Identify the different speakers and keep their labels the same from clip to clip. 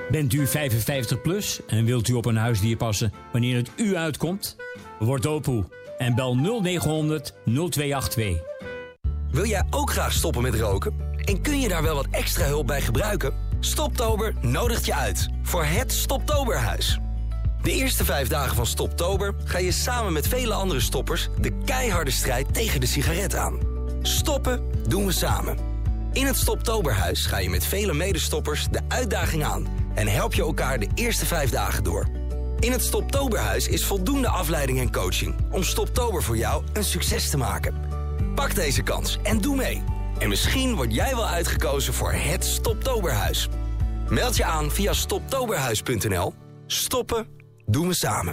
Speaker 1: Bent u 55 plus en wilt u op een huisdier passen wanneer het u uitkomt? Word opoe en bel 0900 0282.
Speaker 2: Wil jij ook graag stoppen met roken? En kun je daar wel wat extra hulp bij gebruiken? Stoptober nodigt je uit voor het Stoptoberhuis. De eerste 5 dagen van Stoptober ga je samen met vele andere stoppers de keiharde strijd tegen de sigaret aan. Stoppen doen we samen. In het Stoptoberhuis ga je met vele medestoppers de uitdaging aan en help je elkaar de eerste 5 dagen door. In het Stoptoberhuis is voldoende afleiding en coaching om Stoptober voor jou een succes te maken. Pak deze kans en doe mee. En misschien word jij wel uitgekozen voor het Stoptoberhuis. Meld je aan via stoptoberhuis.nl. Stoppen doen we samen.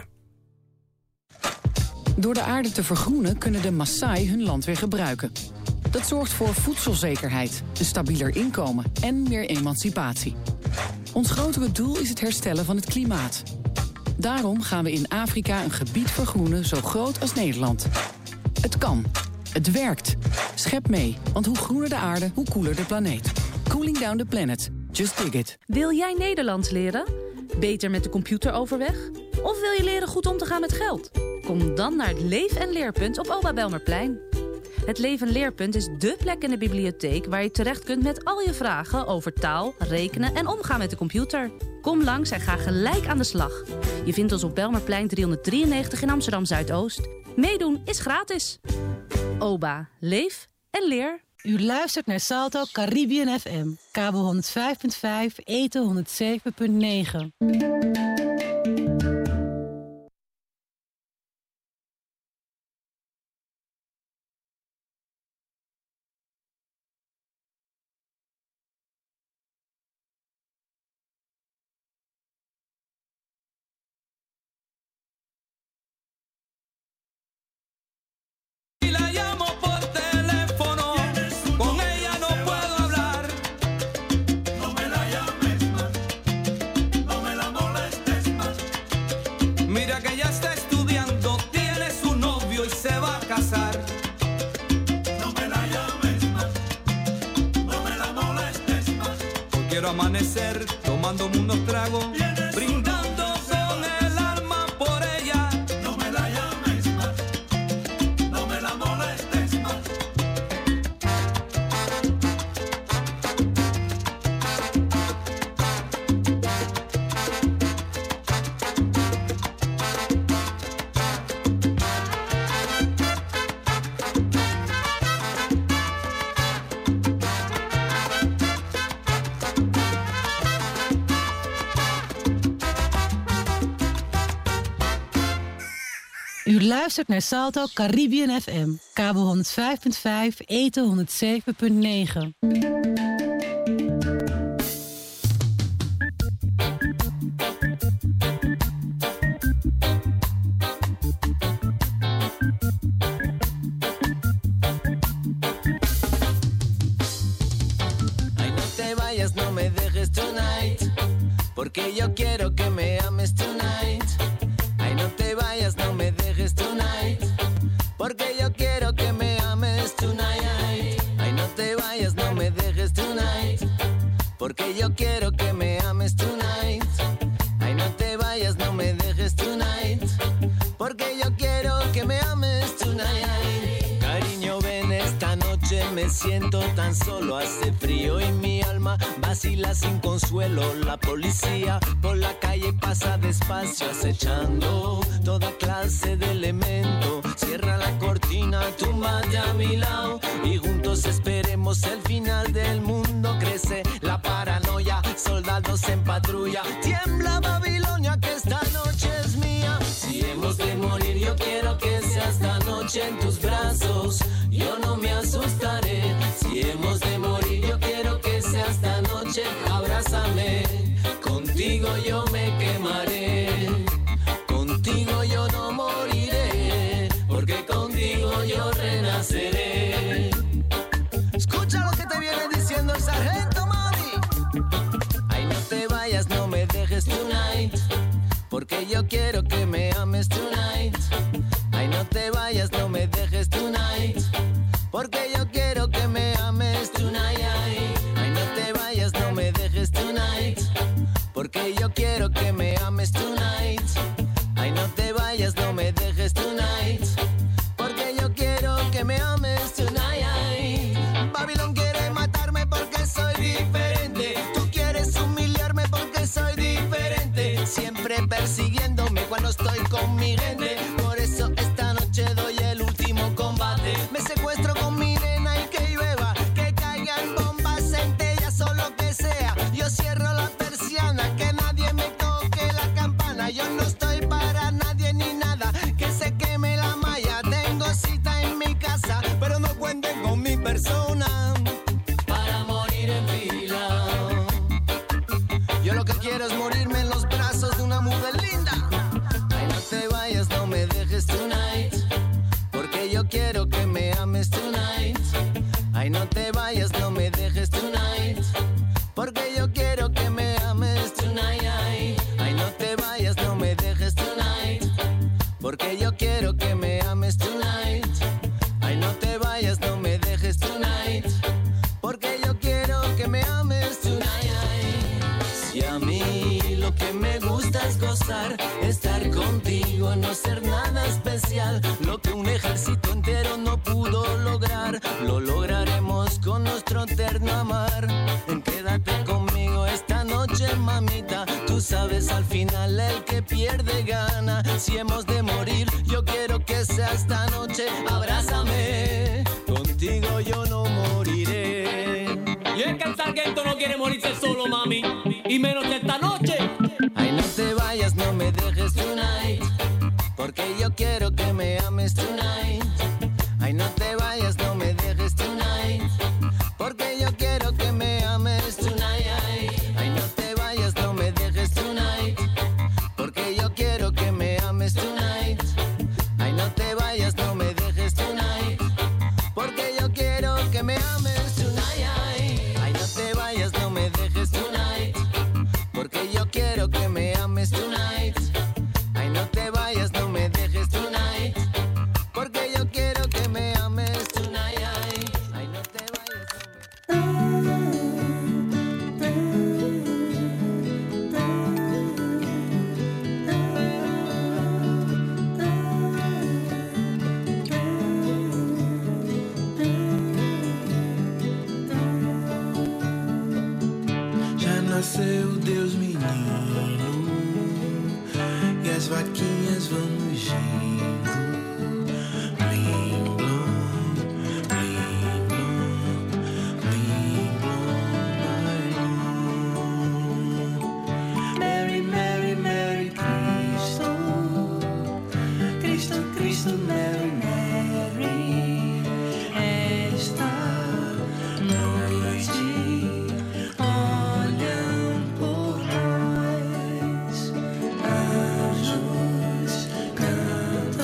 Speaker 3: Door de aarde te vergroenen kunnen de Maasai hun land weer gebruiken. Dat zorgt voor voedselzekerheid, een stabieler inkomen en meer emancipatie. Ons grotere doel is het herstellen van het klimaat. Daarom gaan we in Afrika een gebied vergroenen zo groot als Nederland. Het kan. Het werkt. Schep mee, want hoe groener de aarde, hoe koeler de planeet. Cooling down the planet. Just dig it.
Speaker 4: Wil jij Nederlands leren? Beter met de computer overweg? Of wil je leren goed om te gaan met geld? Kom dan naar het Leef- en Leerpunt op Oba Belmerplein. Het Leef- en Leerpunt is dé plek in de bibliotheek waar je terecht kunt met al je vragen over taal, rekenen en omgaan met de computer. Kom langs en ga gelijk aan de slag. Je vindt ons op Belmerplein 393 in Amsterdam-Zuidoost. Meedoen is gratis. Oba, leef en leer.
Speaker 5: U luistert naar Salto Caribbean FM. Kabel 105.5, eten 107.9.
Speaker 6: Quiero amanecer tomándome unos tragos, brindando con el alma por ella. No me la llames más, no me la molestes más.
Speaker 5: U luistert naar Salto Caribbean FM. Kabel 105.5, eten 107.9.
Speaker 7: No me dejes tonight, porque yo quiero que me ames tonight. Ay, no te vayas, no me dejes tonight, porque yo quiero que me ames tonight. Ay, no te vayas, no me dejes tonight, porque yo quiero que me ames tonight. Ay, no te vayas, no me dejes tonight, porque yo quiero que me ames tonight. Cariño, ven esta noche, me siento tan solo, hace frío y mi alma vacila sin consuelo. La policía por la calle pasa despacio, acechando toda clase de elemento. Cierra la cortina, túmbate a mi lado y juntos esperemos el final del mundo. Crece la paranoia, soldados en patrulla. Tiembla Babilonia, que esta noche es mía. Si hemos de morir, yo quiero que sea esta noche en tus brazos. Yo no me asustaré. Si hemos de morir, yo quiero que sea esta noche. Abrázame, contigo yo me quemaré. Contigo yo no moriré, porque contigo yo renaceré. Escucha lo que te viene diciendo el sargento, mami. Ay, no te vayas, no me dejes tonight, porque yo quiero que me ames tonight. Ay, no te vayas, no me dejes tonight, porque yo quiero que me ames tonight. Ay, no te vayas, no me dejes tonight, porque persiguiéndome cuando estoy con mi gente. Por eso esta noche doy el último combate. Me secuestro con mi nena y que llueva, que caigan bombas, centellas o lo que sea. Yo cierro la persiana, que nadie me toque la campana. Yo no estoy para nadie ni nada, que se queme la malla. Tengo cita en mi casa, pero no cuenten con mi persona para morir en fila. Yo lo que quiero es morirme en los brazos de una mujer linda. Ay, no te vayas, no me dejes tonight, porque yo quiero que me ames tonight. Ay, no te vayas, no me dejes tonight, porque yo quiero que me ames tonight. Ay, no te vayas, no me dejes tonight, porque yo quiero que me ames tonight. Ay, no te vayas, no me dejes tonight, porque yo quiero que me ames tonight. Si a mí lo que me gusta es gozar, estar contigo, no ser nada especial, lo que un ejército entero no pudo lograr, lo lograremos con nuestro eterno amar. Quédate conmigo esta noche, mamita, tú sabes al final el que pierde gana. Si hemos de morir, yo quiero que sea esta noche. Abrázame, contigo yo no moriré.
Speaker 8: Y es que el sargento no quiere morirse solo, mami, y menos esta noche.
Speaker 7: Ay, no te vayas, no me dejes tonight, porque yo quiero que me ames tonight. Ay, no te vayas, no me dejes tonight, porque yo quiero que me ames tonight. Ay, no te vayas, no me dejes tonight, porque yo quiero que me ames tonight. Ay, no te vayas, no me dejes tonight, porque yo quiero que me ames tonight. Ay, no te vayas, no me dejes tonight, porque yo quiero que me ames tonight. Ay, no te vayas, no me dejes tonight, porque yo quiero que me ames tonight. Ay, no te vayas,
Speaker 9: Já nasceu Deus menino e as vaquinhas vão mugindo. Blim, blom, blim, blom, blim, blom, Mary, Mary, Mary Cristo, Cristo, Cristo, Mary, Mary. Esta noite olham por nós, anjos cantam.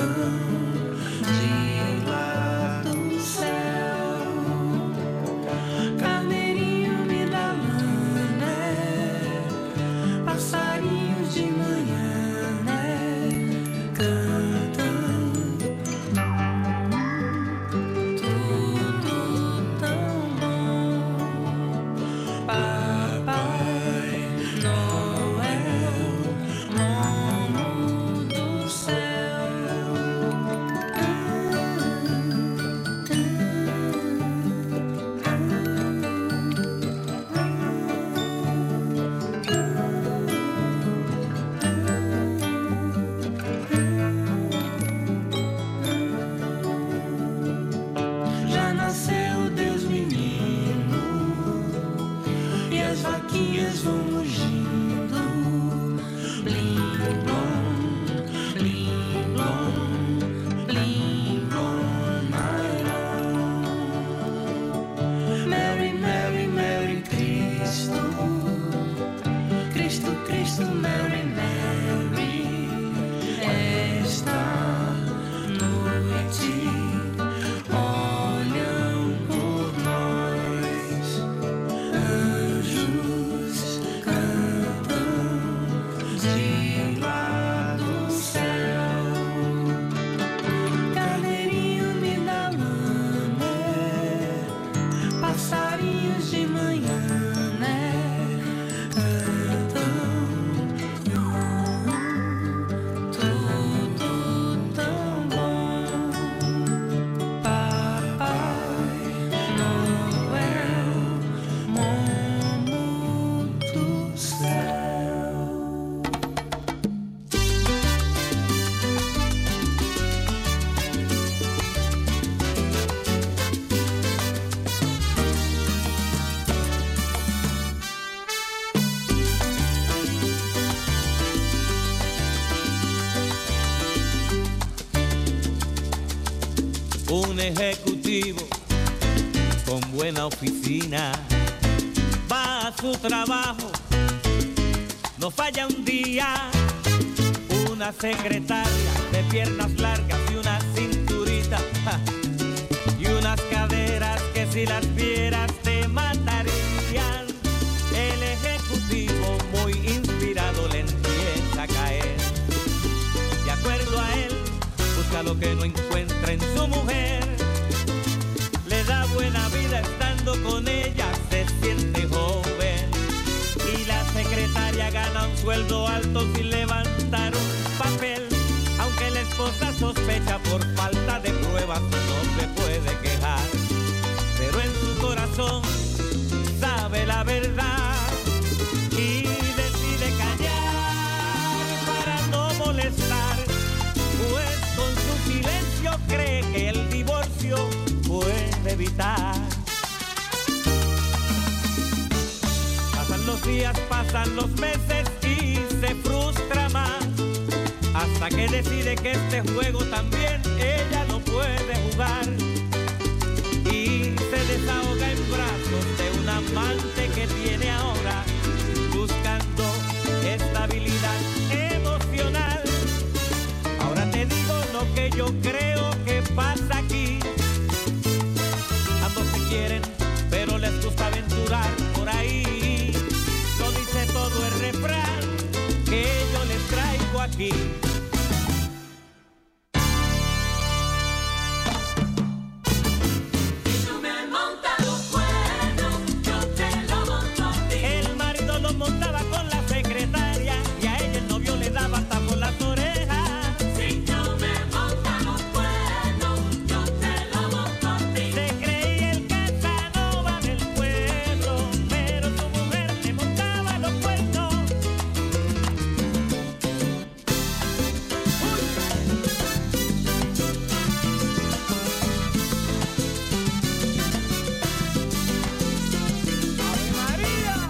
Speaker 8: un ejecutivo con buena oficina. Va a su trabajo, no falla un día. Una secretaria de piernas largas y una cinturita, ja, y unas caderas que si las vieras te matarían. El ejecutivo muy inspirado le empieza a caer. De acuerdo a él, busca lo que no encuentra en su mujer. Le da buena vida estando con ella, se siente joven. Y la secretaria gana un sueldo alto sin levantar un papel. Aunque la esposa sospecha por falta de pruebas, no se puede quejar. Pero en su corazón sabe la verdad y decide callar para no molestar. Pues con su silencio cree que el divorcio puede evitar. Pasan los días, pasan los meses y se frustra más, hasta que decide que este juego también ella no puede jugar. Y se desahoga en brazos de un amante que tiene ahora, buscando estabilidad emocional. Ahora te digo lo que yo creo que pasa aquí. Ambos se quieren, pero les gusta aventurar por ahí. Lo dice todo el refrán que yo les traigo aquí. Montaba con la secretaria y a ella el novio le daba hasta por las orejas. Si tú me montas los cuernos, yo te lo monto a ti. Se creía el Casanova del pueblo, pero su mujer le montaba los cuernos. ¡Ave María!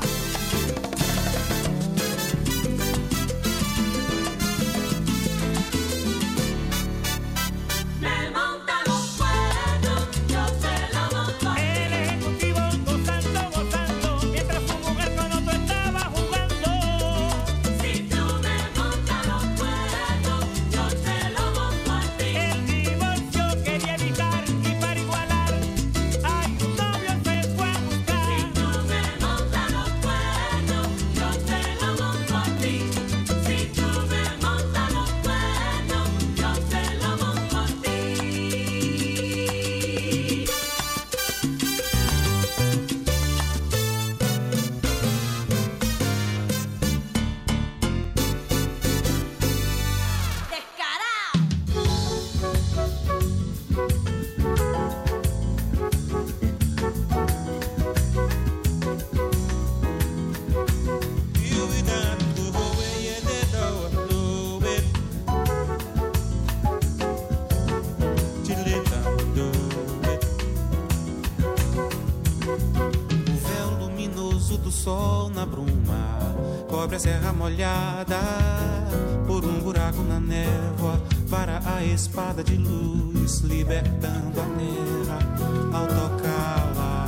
Speaker 10: Sol na bruma cobre a serra molhada por buraco na névoa, para a espada de luz, libertando a terra ao tocá-la.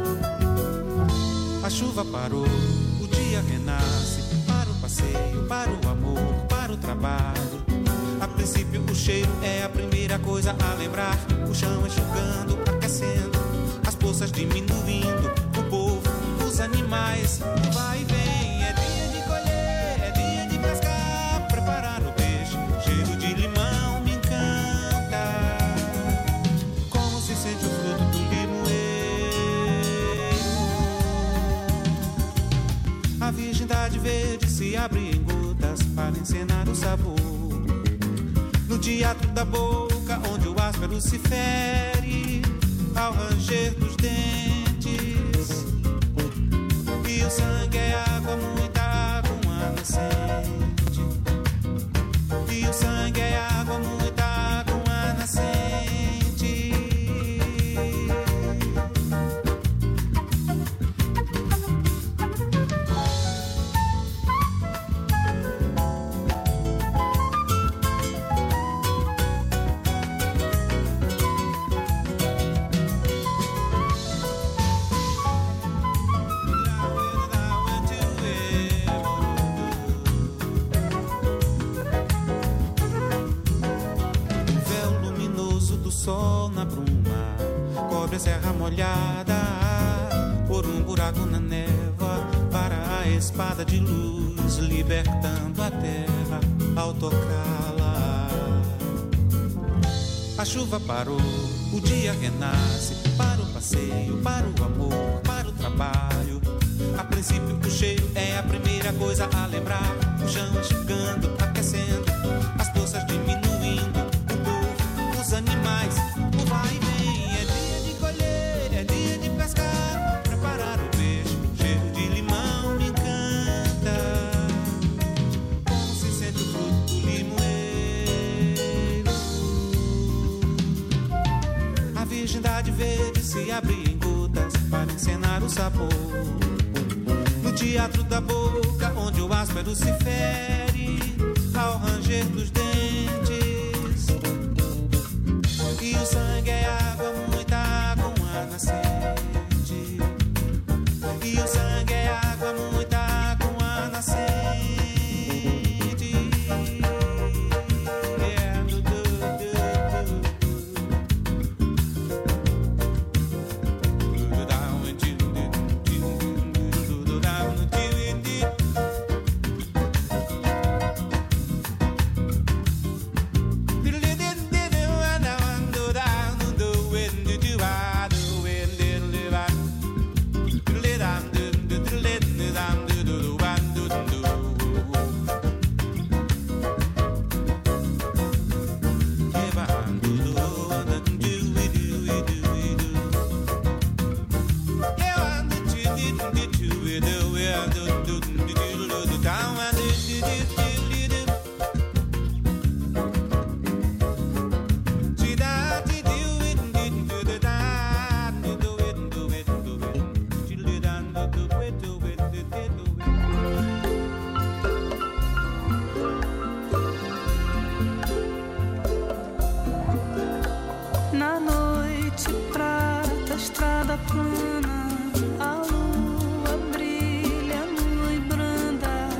Speaker 10: A chuva parou, o dia renasce, para o passeio, para o amor, para o trabalho. A princípio o cheiro é a primeira coisa a lembrar, o chão enxugando, aquecendo, as poças diminuindo, o povo, os animais, vai e vem, é dia de colher, é dia de pescar, preparar o peixe, cheiro de limão me encanta, como se sente o fruto do limoeiro. A virgindade verde se abre em gotas para encenar o sabor, no teatro da boca onde o áspero se fere ao ranger dos dentes, e o sangue é água, muita água nascente, e o sangue é água, muita água nascente. serra molhada, por um buraco na névoa, para a espada de luz, libertando a terra ao tocá-la. A chuva parou, o dia renasce, para o passeio, para o amor, para o trabalho. A princípio o cheiro é a primeira coisa a lembrar. O chão enxugando, aquecendo, as forças diminuindo, o povo, os animais, o vai e vem. É dia de colher, é dia de pescar, preparar o peixe, cheiro de limão me encanta. Como se sente o fruto do limoeiro. A virgindade verde se abre em gotas para encenar o sabor. No teatro da boca, onde o áspero se fere ao ranger dos dentes. E o sangue é água, muita água, a nascente. E o sangue é água, muita água, a nascente.
Speaker 9: Plana, a lua brilha nua e branda.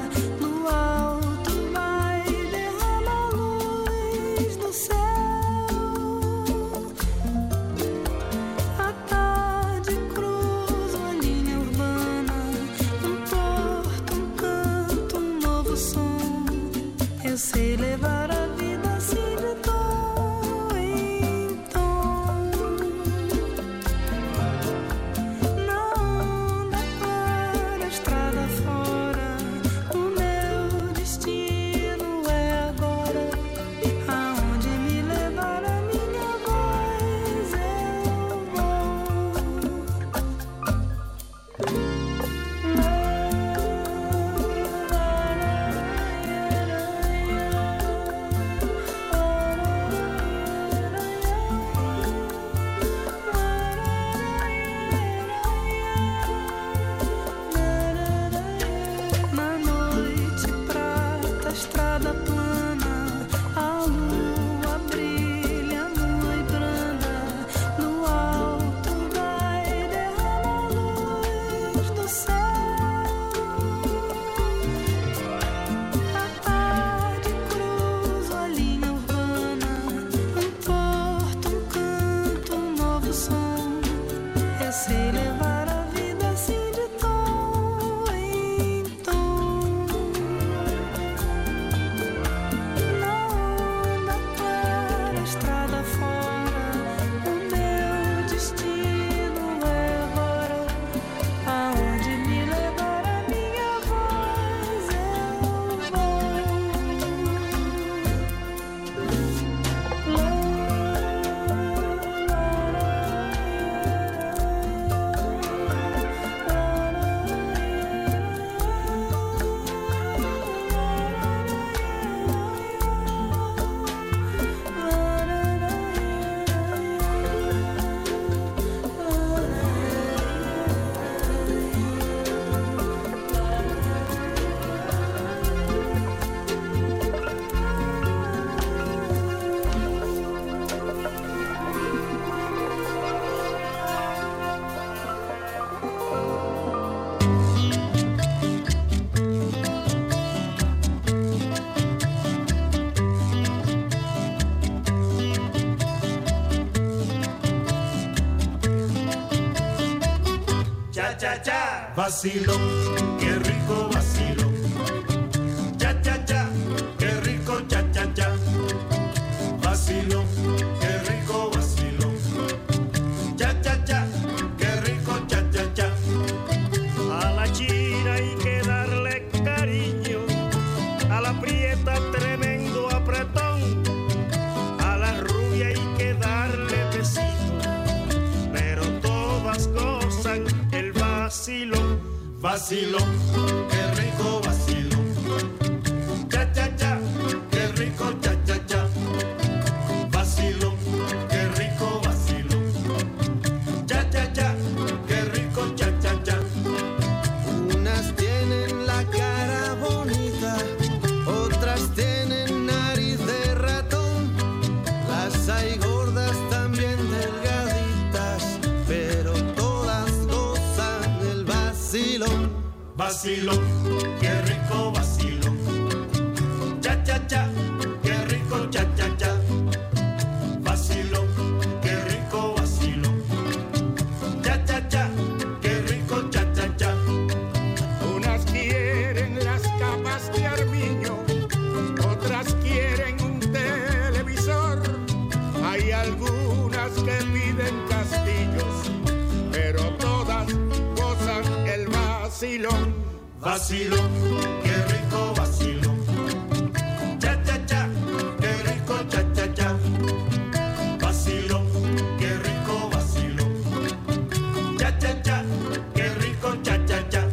Speaker 6: cha. Vacilón, qué rico vacilón. Cha, cha, cha, qué rico cha, cha, cha. Vacilón, qué rico vacilón. Cha, cha, cha, qué rico cha, cha, cha.
Speaker 11: A la china hay que darle cariño, a la prieta tremendo apretón, a la rubia hay que darle besitos, pero todas gozan el vacilón.
Speaker 6: Vacilón, qué rico vacilón. Cha, cha, cha, qué rico cha, cha, cha. Vacilón, qué rico vacilón. Cha, cha, cha, qué rico cha, cha, cha.
Speaker 7: Unas tienen la cara bonita, otras tienen nariz de ratón. Las hay gordas también delgaditas, pero todas gozan del vacilón.
Speaker 6: Vacilón, qué rico vacilón. Cha, cha, cha, qué rico cha, cha, cha. Vacilón, qué rico vacilón. Cha, cha, cha, qué rico cha, cha, cha.
Speaker 11: Unas quieren las capas de armiño, otras quieren un televisor. Hay algunas que piden castillos, pero todas gozan el vacilón.
Speaker 6: Vacilón, qué rico vacilón. Cha, cha, cha, qué rico cha, cha, cha. Vacilón, qué rico vacilón. Cha, cha, cha, qué rico cha, cha, cha.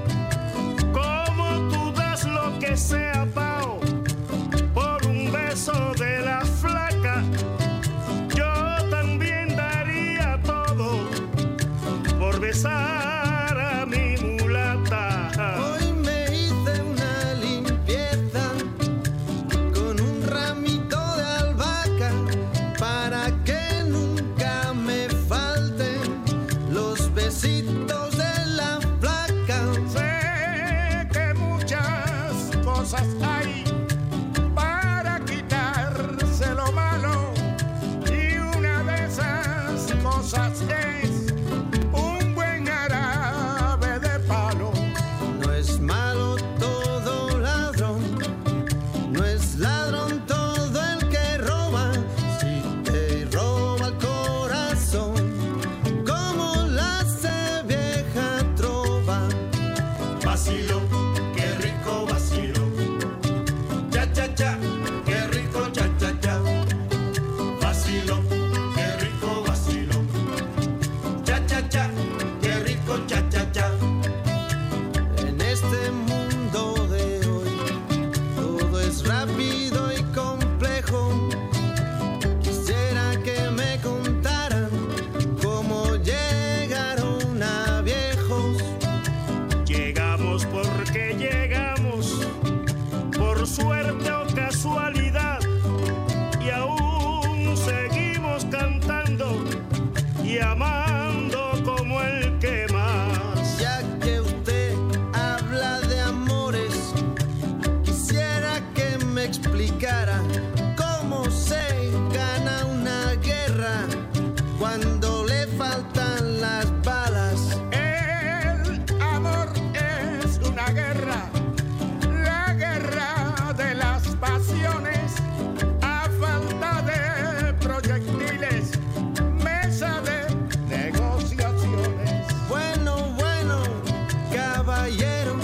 Speaker 11: Como tú das lo que sea, pao, por un beso de la flaca, yo también daría todo por besar a mi mulata.
Speaker 7: Hoy me hice una limpieza con un ramito de albahaca para que nunca me falten los besitos de la flaca.
Speaker 11: Sé que muchas cosas hay para quitarse lo malo, y una de esas cosas es un buen árabe de palo.
Speaker 7: No es malo todo ladrón, no es ladrón todo el que roba. Si te roba el corazón, como la hace vieja trova.
Speaker 6: Vacilón, qué rico vacilón. Cha, cha, cha, qué rico cha, cha, cha. Vacilón, qué rico vacilón. Cha, cha, cha, qué rico cha, cha, cha.
Speaker 7: En este mundo de hoy todo es rápido y complejo. Quisiera que me contaran cómo llegaron a viejos.
Speaker 11: Llegamos porque llegamos, por suerte o casualidad, y aún seguimos cantando y amando como el que más.
Speaker 7: Ya que usted habla de amores, quisiera que me explicara cómo se gana una guerra cuando le faltan las balas.
Speaker 11: El amor es una guerra, la guerra de las pasiones. A falta de proyectiles, mesa de negociaciones.
Speaker 7: Bueno, caballeros,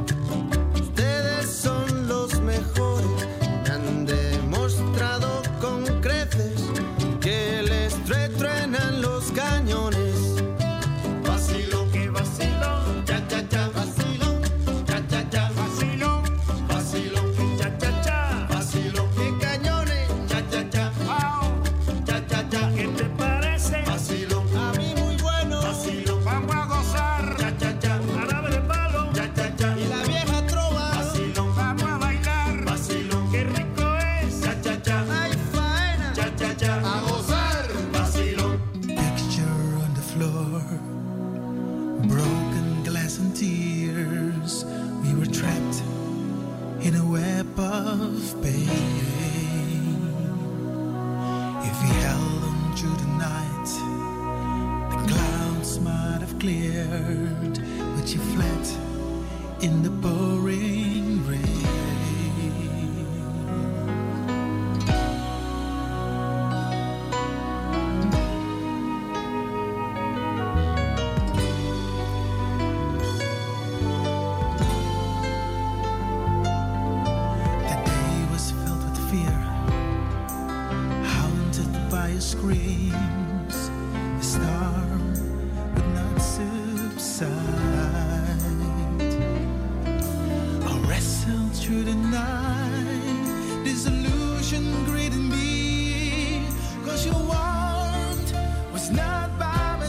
Speaker 7: ustedes son los mejores. Me han demostrado con creces que les truenan los cañones.
Speaker 6: Vacilón, qué vacilón. Cha, cha, cha. Vacilón, cha, cha, cha.
Speaker 11: Vacilón,
Speaker 6: Vacilón,
Speaker 11: cha, cha, cha.
Speaker 6: vacilón.
Speaker 7: ¡Qué cañones!
Speaker 6: Cha, cha, cha.
Speaker 11: Au,
Speaker 6: Cha, cha, cha.
Speaker 11: ¿qué te parece?
Speaker 6: Vacilón,
Speaker 7: A mí muy bueno.
Speaker 6: vacilón.
Speaker 11: Vamos a gozar.
Speaker 6: Cha, cha, cha.
Speaker 11: Árabe de palo.
Speaker 6: Cha, cha, cha.
Speaker 7: Y la vieja trova.
Speaker 6: Vacilón,
Speaker 11: Vamos a bailar.
Speaker 6: vacilón.
Speaker 11: Qué rico es.
Speaker 6: Cha, cha, cha.
Speaker 7: ¡Ay, faena!
Speaker 6: Cha, cha, cha.
Speaker 7: ¡A gozar!
Speaker 6: Vacilón.
Speaker 10: Texture on the floor, broken glass and tears. We were trapped in a web of pain. If we held on through the night, the clouds might have cleared.
Speaker 12: that you fled in the pouring rain. The day was filled with fear, haunted by your screams. The storm would not subside. I wrestled through the night, disillusion greeting me, 'cause your warmth was not by my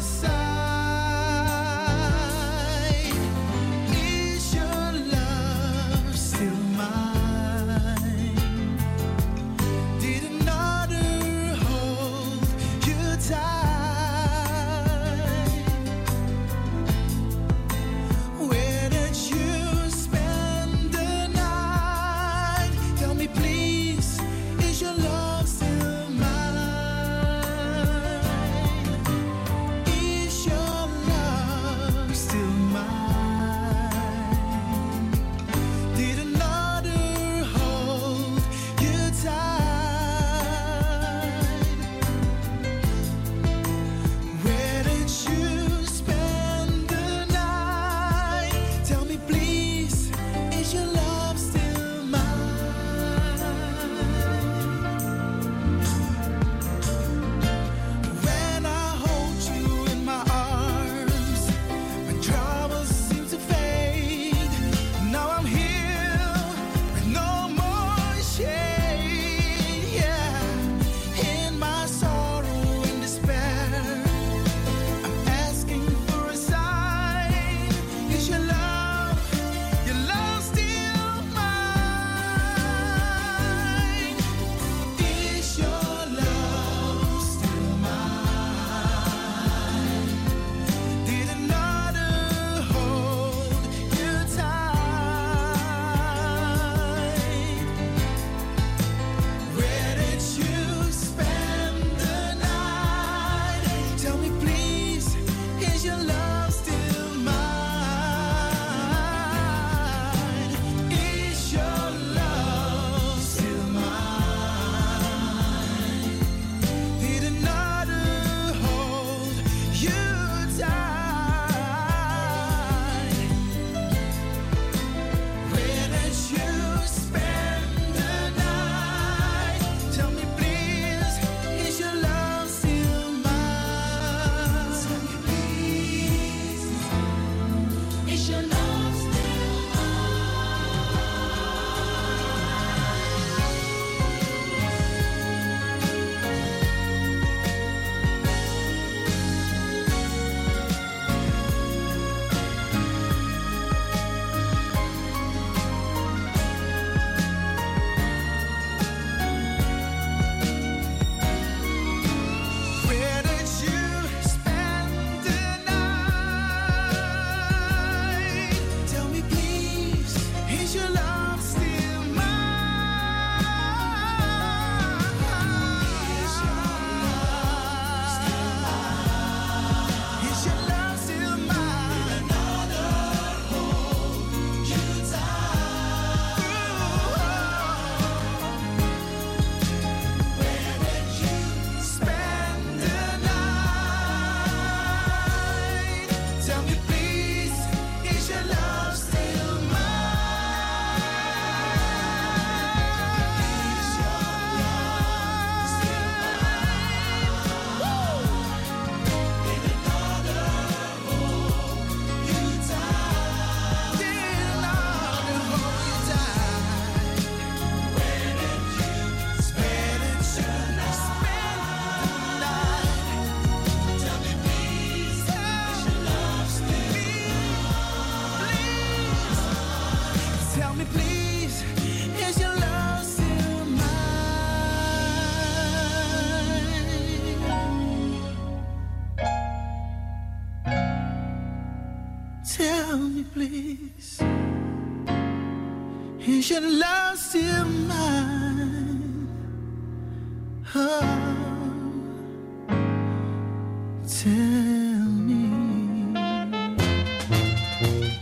Speaker 12: side. Is your love still mine? Did another hold you tight? Where did you spend the night? Tell me please, is your love still mine? Is your love still mine? Did another hold you tight? Where did you spend the night? Tell me please, is your love still mine? When I hold you in my arms, my troubles seem to fade. Now I'm here with no more shade. Yeah, in my sorrow and despair, I'm asking for a sign. Is your love still mine? Is your love still mine? Did another hold you tight? Where did you spend the night? Tell me please, is your love still mine? Is your love still mine? Did another hold you tight? Where did you spend the night? Tell me please, is your love still mine? Tell me please, is your love still Where did you spend the night? Tell me please, is your love still mine? Is your love still mine? Is your love still mine? Did another hold you tight? Where did you spend the night? Tell me please, is your love still mine? Is your love still mine? Did another hold you tight? Did another hold you tight? Where did you spend the night? Tell me please, is your love still mine? Tell me please, is your love still mine? Tell me please, is your love still mine? Oh, tell me.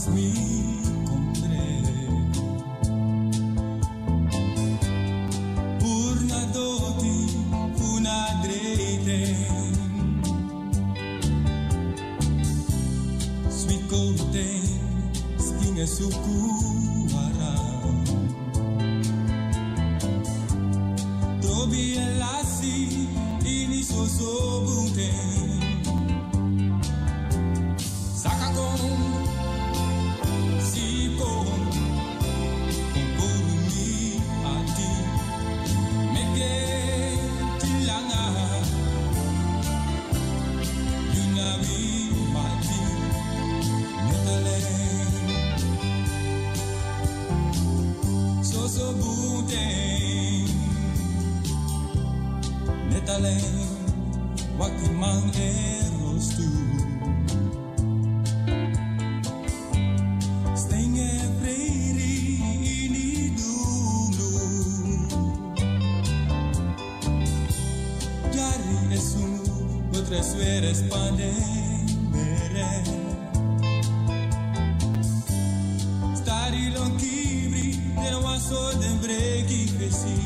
Speaker 13: me encontré. Purna doti, una dreite. Sweet golden, skin e sukuara. Tobi e lassi, ini so bunte. Wakimang eros tu Stenge freiri ini dulu Jari esu Otras veres pandem mere Stari lon kibri Te waso den breki fesi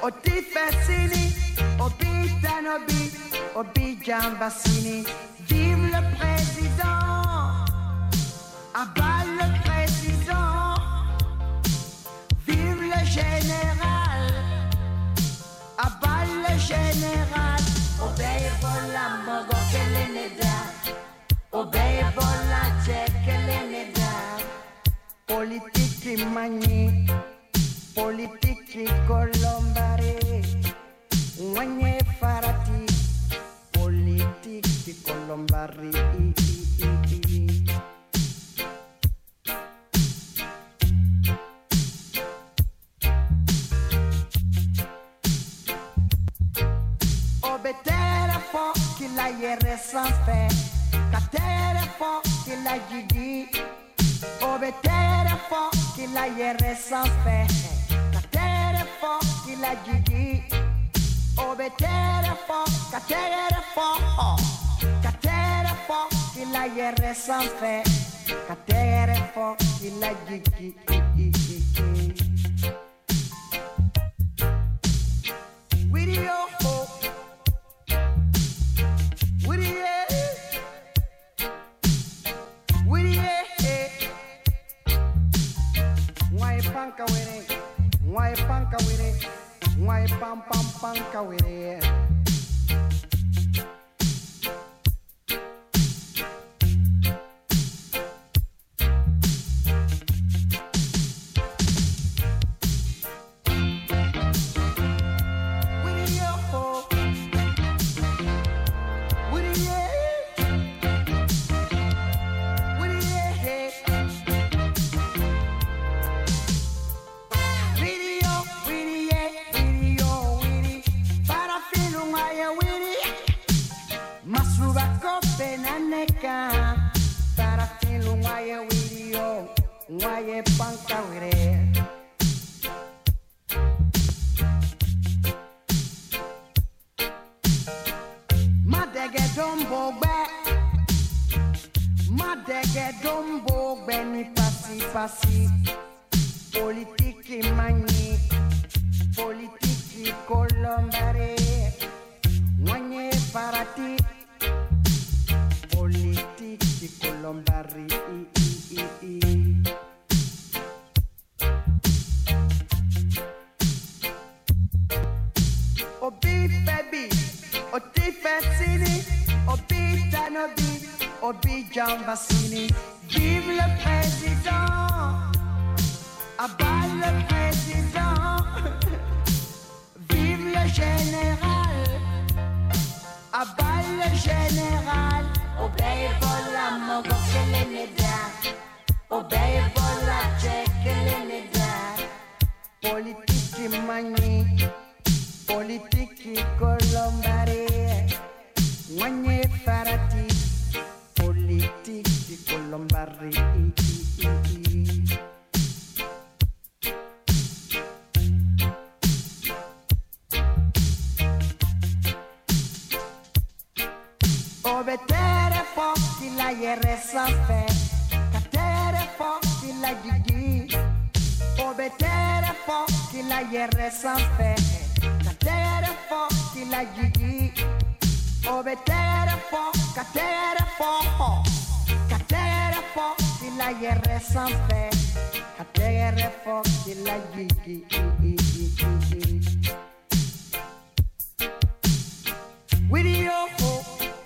Speaker 14: Oti Fassini, Obitan Obi, Obijan Bassini. Vive le président, abat le président. Vive le général, abat le général. Obey Bola Mogo Keleneda, Obey Bola Keleneda. Politique mani, politique colombare, Wanye Farati, politique colombari. Obetere fo qu'il a yere sans fait, Katere fo qu'il a gigi. Obetere fo qu'il a yere sans fait, Katere fo qu'il a gigi. Obetere fo, Katere fo, Katere fo qu'il a yere sans fait, Katere fo qu'il a gigi. Video ho, panka with it, why pam pam panka with it. Politique mani, politique colombare, Wanye Farati, politique colombari. Obi baby, Oti Fassini, Obi Tanobi, Obi Jan Bassini. Vive le président, abat le président. Vive le général, abat le général. Obey Bola Mogo Keleneda, Obey Bola Keleneda. Politique mani, politique colombare, Wanye Farati, politique colombari. Obetere fo qu'il a yere sans fait, Katere fo qu'il a gigi. Obetere fo qu'il a yere sans fait, Katere fo qu'il a gigi. Obetere fo, Katere fo, Katere fo qu'il a yere sans fait, Katere fo qu'il a gigi. Video ho,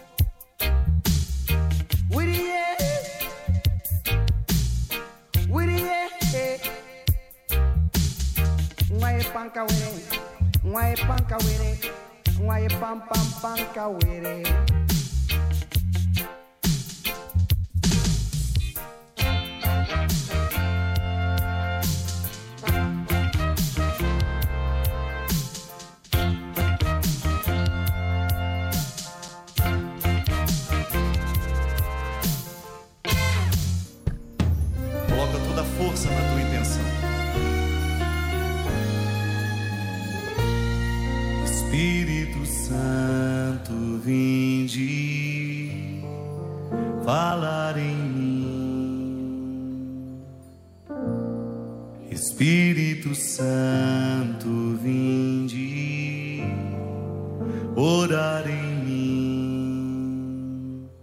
Speaker 14: why panka with it, why pam pam panka with it.
Speaker 6: Coloca toda a força na tua intenção. Espírito Santo, vinde falar em mim.
Speaker 15: Espírito Santo, vinde orar em mim.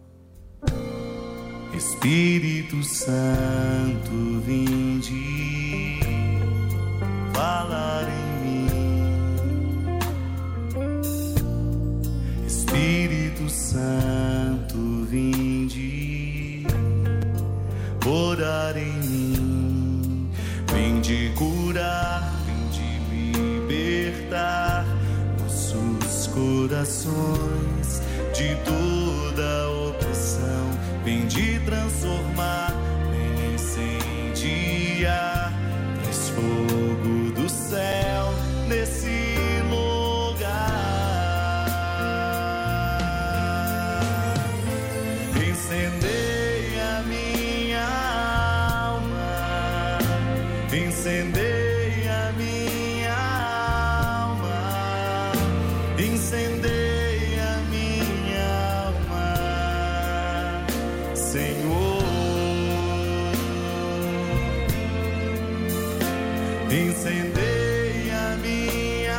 Speaker 15: Espírito Santo, vinde falar em mim. Espírito Santo, vinde orar em mim. Vinde curar, vinde libertar nossos corações de toda opressão. Vinde transformar, vem incendiar, traz fogo do céu nesse lugar. Incendeia minha alma, incendeia minha alma, incendeia minha alma, Senhor. Incendeia minha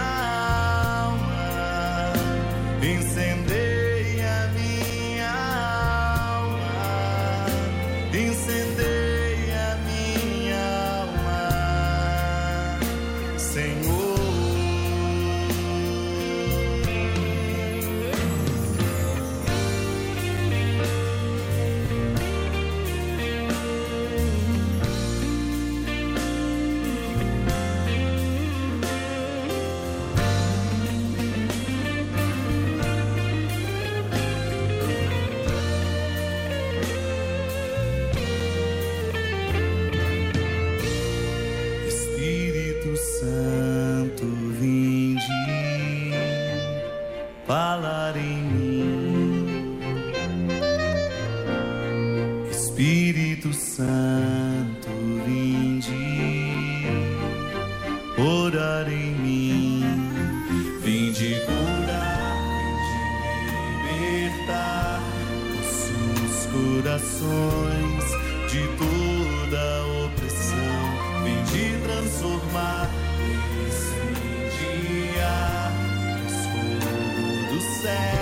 Speaker 15: alma, incendeia minha alma, incendeia minha alma, Senhor. Espírito Santo, vinde falar em mim. Espírito Santo, vinde orar em mim. Vinde curar, vinde libertar nossos corações de toda opressão. Vinde transformar, incendiar, traz fogo do céu